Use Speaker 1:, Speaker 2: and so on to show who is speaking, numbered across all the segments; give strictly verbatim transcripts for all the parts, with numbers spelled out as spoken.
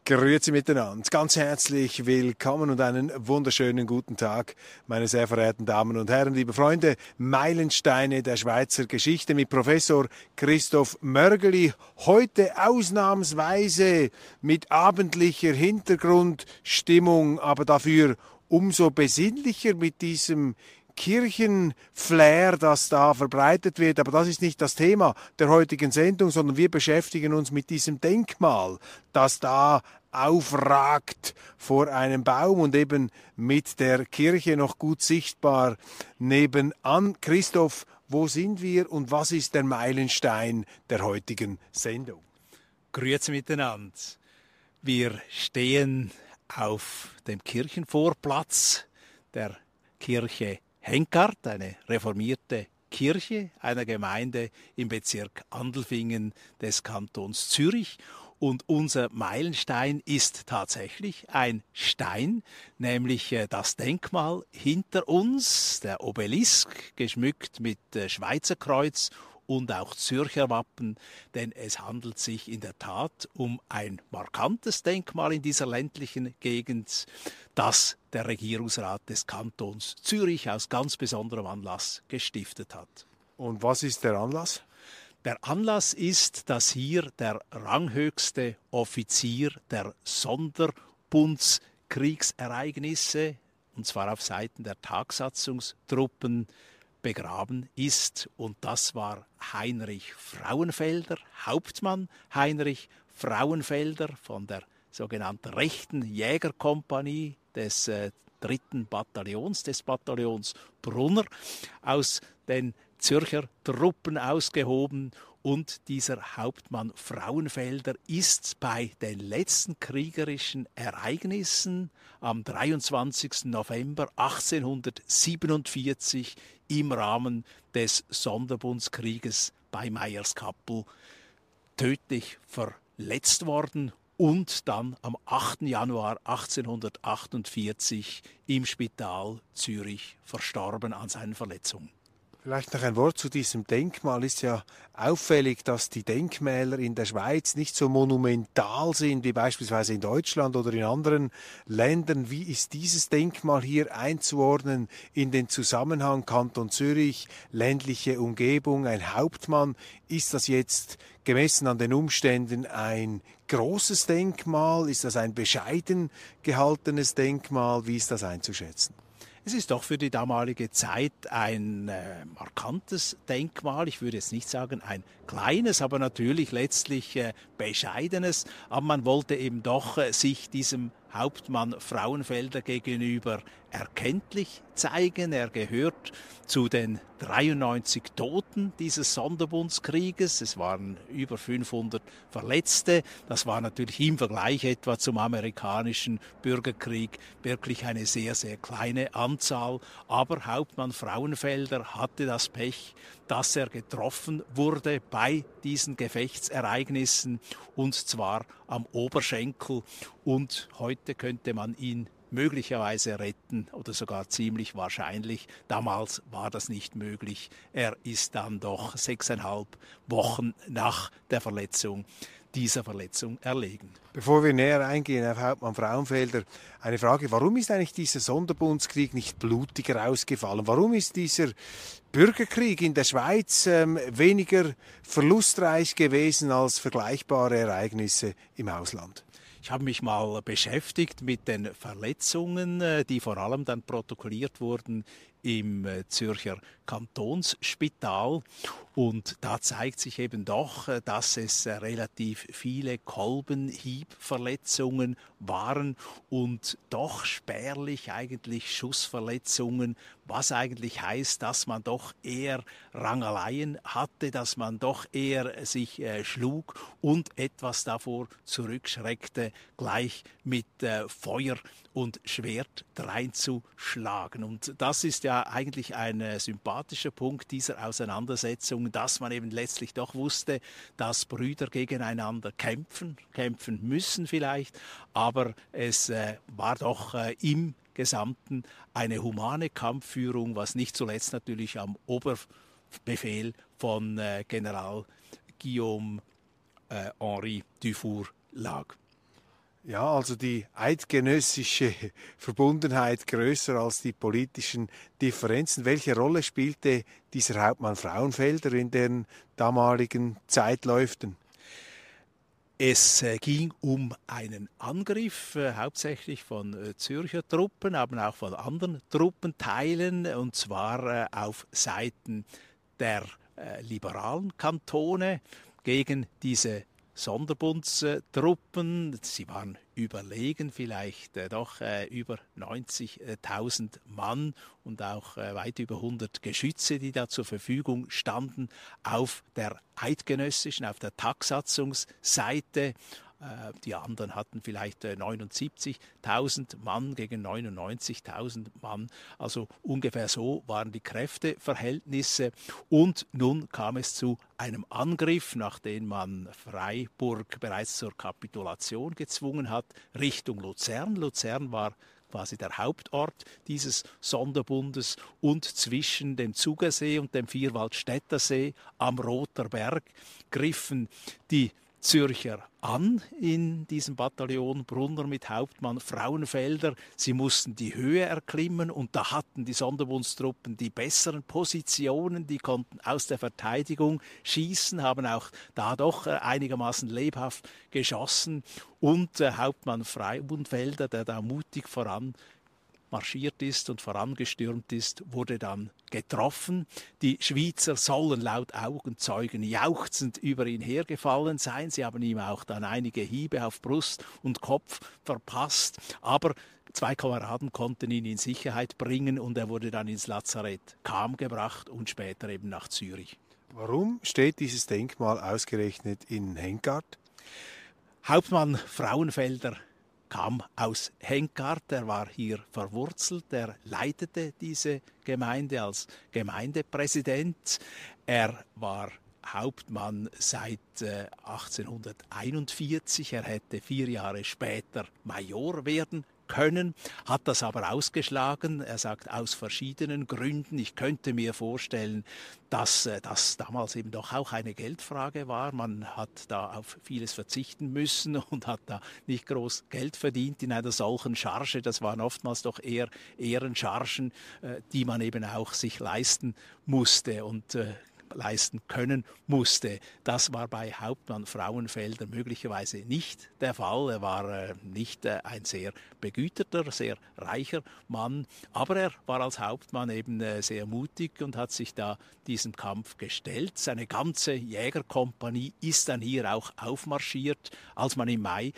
Speaker 1: Grüezi miteinander, ganz herzlich willkommen und einen wunderschönen guten Tag, meine sehr verehrten Damen und Herren, liebe Freunde, Meilensteine der Schweizer Geschichte mit Professor Christoph Mörgeli, heute ausnahmsweise mit abendlicher Hintergrundstimmung, aber dafür umso besinnlicher mit diesem Kirchenflair, das da verbreitet wird. Aber das ist nicht das Thema der heutigen Sendung, sondern wir beschäftigen uns mit diesem Denkmal, das da aufragt vor einem Baum und eben mit der Kirche noch gut sichtbar nebenan. Christoph, wo sind wir und was ist der Meilenstein der heutigen Sendung?
Speaker 2: Grüezi miteinander. Wir stehen auf dem Kirchenvorplatz der Kirche Henkart, eine reformierte Kirche einer Gemeinde im Bezirk Andelfingen des Kantons Zürich. Und unser Meilenstein ist tatsächlich ein Stein, nämlich das Denkmal hinter uns, der Obelisk, geschmückt mit Schweizer Kreuz und auch Zürcher Wappen, denn es handelt sich in der Tat um ein markantes Denkmal in dieser ländlichen Gegend, das der Regierungsrat des Kantons Zürich aus ganz besonderem Anlass gestiftet hat.
Speaker 1: Und was ist der Anlass?
Speaker 2: Der Anlass ist, dass hier der ranghöchste Offizier der Sonderbundskriegsereignisse, und zwar auf Seiten der Tagsatzungstruppen, begraben ist. Und das war Heinrich Frauenfelder, Hauptmann Heinrich Frauenfelder von der sogenannten rechten Jägerkompanie des äh, dritten Bataillons, des Bataillons Brunner, aus den Zürcher Truppen ausgehoben. Und dieser Hauptmann Frauenfelder ist bei den letzten kriegerischen Ereignissen am dreiundzwanzigsten November achtzehnhundertsiebenundvierzig im Rahmen des Sonderbundskrieges bei Meierskappel tödlich verletzt worden und dann am achten Januar achtzehnhundertachtundvierzig im Spital Zürich verstorben an seinen Verletzungen.
Speaker 1: Vielleicht noch ein Wort zu diesem Denkmal. Ist ja auffällig, dass die Denkmäler in der Schweiz nicht so monumental sind wie beispielsweise in Deutschland oder in anderen Ländern. Wie ist dieses Denkmal hier einzuordnen in den Zusammenhang Kanton Zürich, ländliche Umgebung, ein Hauptmann? Ist das jetzt gemessen an den Umständen ein großes Denkmal? Ist das ein bescheiden gehaltenes Denkmal? Wie ist das einzuschätzen?
Speaker 2: Es ist doch für die damalige Zeit ein äh, markantes Denkmal. Ich würde jetzt nicht sagen ein kleines, aber natürlich letztlich äh, bescheidenes. Aber man wollte eben doch äh, sich diesem Hauptmann Frauenfelder gegenüber erkenntlich zeigen. Er gehört zu den dreiundneunzig Toten dieses Sonderbundskrieges. Es waren über fünfhundert Verletzte. Das war natürlich im Vergleich etwa zum amerikanischen Bürgerkrieg wirklich eine sehr, sehr kleine Anzahl. Aber Hauptmann Frauenfelder hatte das Pech, dass er getroffen wurde bei diesen Gefechtsereignissen, und zwar am Oberschenkel. Und heute könnte man ihn möglicherweise retten oder sogar ziemlich wahrscheinlich. Damals war das nicht möglich. Er ist dann doch sechseinhalb Wochen nach der Verletzung dieser Verletzung erlegen.
Speaker 1: Bevor wir näher eingehen auf Hauptmann Frauenfelder, eine Frage: Warum ist eigentlich dieser Sonderbundskrieg nicht blutiger ausgefallen? Warum ist dieser Bürgerkrieg in der Schweiz ähm, weniger verlustreich gewesen als vergleichbare Ereignisse im Ausland?
Speaker 2: Ich habe mich mal beschäftigt mit den Verletzungen, die vor allem dann protokolliert wurden im Zürcher Kantonsspital. Und da zeigt sich eben doch, dass es relativ viele Kolbenhiebverletzungen waren und doch spärlich eigentlich Schussverletzungen, was eigentlich heißt, dass man doch eher Rangeleien hatte, dass man doch eher sich äh, schlug und etwas davor zurückschreckte, gleich mit äh, Feuer und Schwert dreinzuschlagen. Und das ist ja eigentlich ein äh, sympathischer Punkt dieser Auseinandersetzung, dass man eben letztlich doch wusste, dass Brüder gegeneinander kämpfen, kämpfen müssen vielleicht, aber es äh, war doch äh, im Gesamten eine humane Kampfführung, was nicht zuletzt natürlich am Oberbefehl von äh, General Guillaume äh, Henri Dufour lag.
Speaker 1: Ja, also die eidgenössische Verbundenheit größer als die politischen Differenzen. Welche Rolle spielte dieser Hauptmann Frauenfelder in den damaligen Zeitläuften?
Speaker 2: Es äh, ging um einen Angriff, äh, hauptsächlich von äh, Zürcher Truppen, aber auch von anderen Truppenteilen, und zwar äh, auf Seiten der äh, liberalen Kantone gegen diese Sonderbundstruppen. Sie waren überlegen, vielleicht äh, doch äh, über neunzigtausend Mann und auch äh, weit über hundert Geschütze, die da zur Verfügung standen auf der eidgenössischen, auf der Tagsatzungsseite. Die anderen hatten vielleicht neunundsiebzigtausend Mann gegen neunundneunzigtausend Mann. Also ungefähr so waren die Kräfteverhältnisse. Und nun kam es zu einem Angriff, nachdem man Freiburg bereits zur Kapitulation gezwungen hat, Richtung Luzern. Luzern war quasi der Hauptort dieses Sonderbundes, und zwischen dem Zugersee und dem Vierwaldstättersee am Roter Berg griffen die Zürcher an in diesem Bataillon Brunner mit Hauptmann Frauenfelder. Sie mussten die Höhe erklimmen, und da hatten die Sonderbundstruppen die besseren Positionen, die konnten aus der Verteidigung schießen, haben auch da doch einigermaßen lebhaft geschossen, und äh, Hauptmann Frauenfelder, der da mutig voran marschiert ist und vorangestürmt ist, wurde dann getroffen. Die Schweizer sollen laut Augenzeugen jauchzend über ihn hergefallen sein. Sie haben ihm auch dann einige Hiebe auf Brust und Kopf verpasst. Aber zwei Kameraden konnten ihn in Sicherheit bringen, und er wurde dann ins Lazarett Cham gebracht und später eben nach Zürich.
Speaker 1: Warum steht dieses Denkmal ausgerechnet in Henkart?
Speaker 2: Hauptmann Frauenfelder kam aus Henkart, er war hier verwurzelt, er leitete diese Gemeinde als Gemeindepräsident. Er war Hauptmann seit äh, achtzehnhunderteinundvierzig, er hätte vier Jahre später Major werden können, hat das aber ausgeschlagen. Er sagt, aus verschiedenen Gründen. Ich könnte mir vorstellen, dass äh, das damals eben doch auch eine Geldfrage war. Man hat da auf vieles verzichten müssen und hat da nicht groß Geld verdient in einer solchen Charge. Das waren oftmals doch eher Ehrenchargen, äh, die man eben auch sich leisten musste und äh, leisten können musste. Das war bei Hauptmann Frauenfelder möglicherweise nicht der Fall. Er war äh, nicht äh, ein sehr begüterter, sehr reicher Mann, aber er war als Hauptmann eben äh, sehr mutig und hat sich da diesem Kampf gestellt. Seine ganze Jägerkompanie ist dann hier auch aufmarschiert, als man im Mai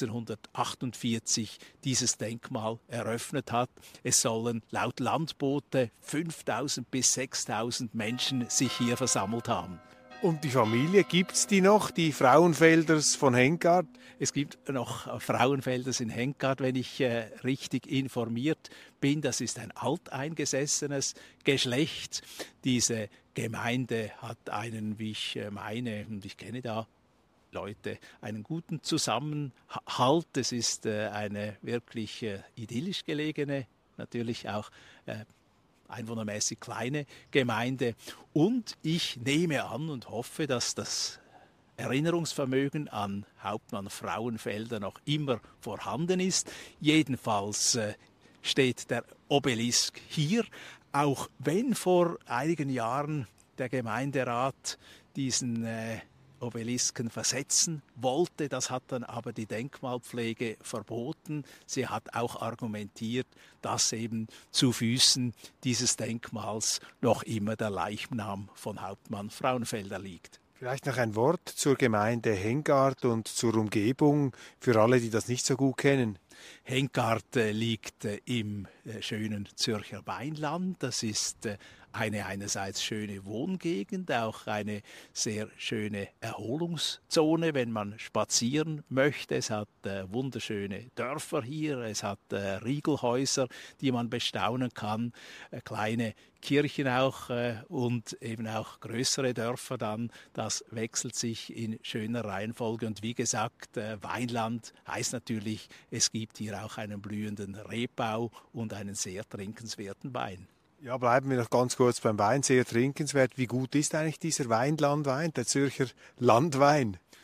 Speaker 2: achtzehnhundertachtundvierzig dieses Denkmal eröffnet hat. Es sollen laut Landbote fünftausend bis sechstausend Menschen sich hier versammelt haben.
Speaker 1: Und die Familie, gibt es die noch, die Frauenfelders von Henkart?
Speaker 2: Es gibt noch Frauenfelders in Henkart, wenn ich äh, richtig informiert bin. Das ist ein alteingesessenes Geschlecht. Diese Gemeinde hat einen, wie ich äh, meine, und ich kenne da Leute, einen guten Zusammenhalt. Es ist äh, eine wirklich äh, idyllisch gelegene, natürlich auch äh, einwohnermäßig kleine Gemeinde. Und ich nehme an und hoffe, dass das Erinnerungsvermögen an Hauptmann Frauenfelder noch immer vorhanden ist. Jedenfalls äh, steht der Obelisk hier, auch wenn vor einigen Jahren der Gemeinderat diesen äh, Obelisken versetzen wollte. Das hat dann aber die Denkmalpflege verboten. Sie hat auch argumentiert, dass eben zu Füßen dieses Denkmals noch immer der Leichnam von Hauptmann Frauenfelder liegt.
Speaker 1: Vielleicht noch ein Wort zur Gemeinde Henkart und zur Umgebung für alle, die das nicht so gut kennen.
Speaker 2: Henkart äh, liegt äh, im äh, schönen Zürcher Weinland. Das ist äh, eine einerseits schöne Wohngegend, auch eine sehr schöne Erholungszone, wenn man spazieren möchte. Es hat äh, wunderschöne Dörfer hier, es hat äh, Riegelhäuser, die man bestaunen kann, äh, kleine Kirchen auch äh, und eben auch größere Dörfer dann. Das wechselt sich in schöner Reihenfolge. Und wie gesagt, äh, Weinland heißt natürlich, es gibt hier auch einen blühenden Rebau und einen sehr trinkenswerten Wein.
Speaker 1: Ja, bleiben wir noch ganz kurz beim Wein, sehr trinkenswert. Wie gut ist eigentlich dieser Weinlandwein, der Zürcher Landwein?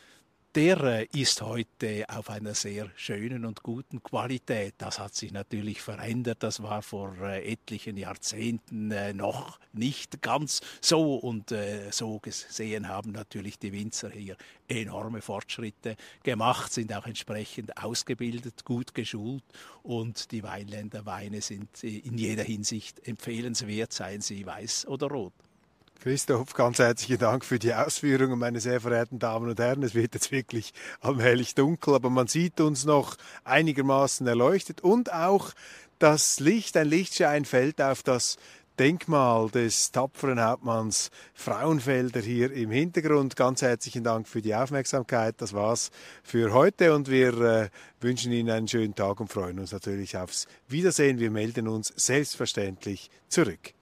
Speaker 2: der äh, ist heute auf einer sehr schönen und guten Qualität. Das hat sich natürlich verändert. Das war vor äh, etlichen Jahrzehnten äh, noch nicht ganz so. Und äh, so gesehen haben natürlich die Winzer hier enorme Fortschritte gemacht, sind auch entsprechend ausgebildet, gut geschult. Und die Weinländer Weine sind äh, in jeder Hinsicht empfehlenswert, seien sie weiß oder rot.
Speaker 1: Christoph, ganz herzlichen Dank für die Ausführungen, meine sehr verehrten Damen und Herren. Es wird jetzt wirklich allmählich dunkel, aber man sieht uns noch einigermaßen erleuchtet und auch das Licht, ein Lichtschein fällt auf das Denkmal des tapferen Hauptmanns Frauenfelder hier im Hintergrund. Ganz herzlichen Dank für die Aufmerksamkeit. Das war's für heute und wir äh, wünschen Ihnen einen schönen Tag und freuen uns natürlich aufs Wiedersehen. Wir melden uns selbstverständlich zurück.